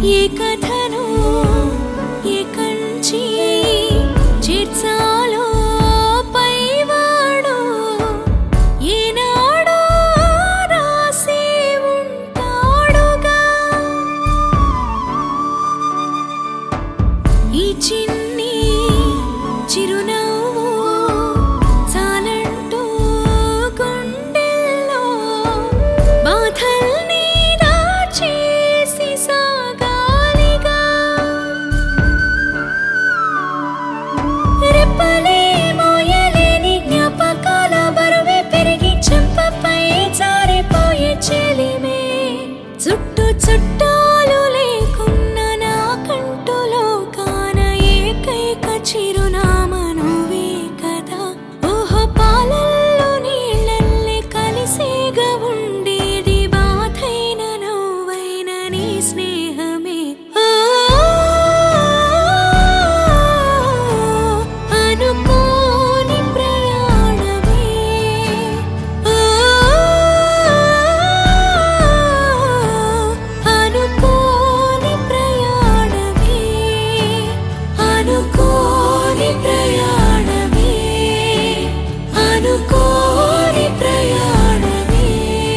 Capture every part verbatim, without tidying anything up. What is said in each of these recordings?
ఏ కథను ఏ కంచి చేర్చాలో పైవాడు ఏనాడో రాసి ఉంటాడుగా. ఈ చిన్ని చిరునవ్వు చాలంటూ గుండెల్లో బాధల్ని దాచేసి సాగాలిగా. రెప్పలే మోయలేని జ్ఞాపకాల బరువే పెరిగి చెంపపై జారిపోయే చెలిమే. చుట్టూ చుట్టాలు లేకున్న నా కంటులో కాన ఏకైక చిరునామా నువ్వే కదా. ఓహో పాలల్లో నీళ్ళల్లే కలిసేగా ఉండేది బాధైన నువ్వైన నీ స్నేహమే. ఓ అనుకోని ప్రయాణమే, ఓ అనుకోని ప్రయాణమే, అనుకోని ప్రయాణమే, అనుకోని ప్రయాణమే.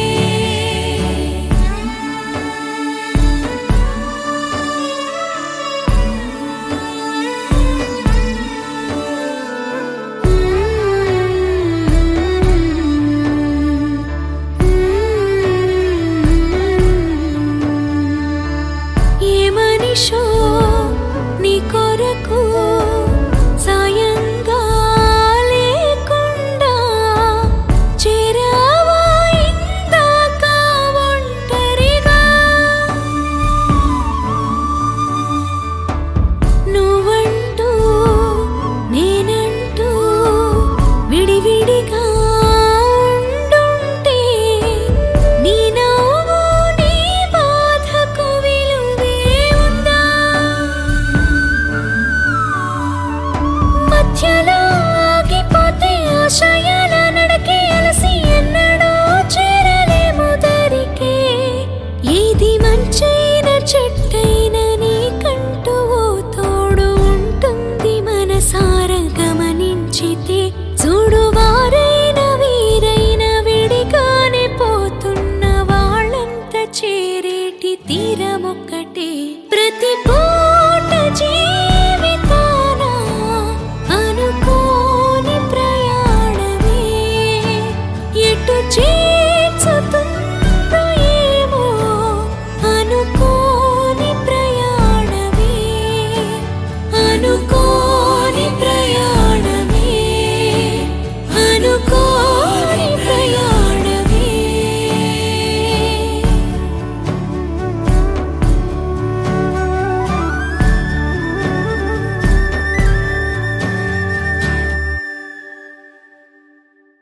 ఏ మనిషో నీ కొరకు సాయంగా లేకుండా చేరావా ఇందాక ఒంటరిగా. నువ్వంటూ నేనంటూ విడివిడిగా ఉండుంటే నీ నవ్వు నీ బాధకు విలువే ఉందా. మధ్యలో ఆగిపోతే ఆశయాల నడకే అలసి ఎన్నడూ చేరలేము దరికే. ఏది మంచైన చెట్టైన నీకంటూ ఓ తోడు ఉంటుంది మనసారా గమనించితే. చూడు వారైన వీరైన విడిగానే పోతున్న వాళ్ళంతా చేరేటి తీరమొక్క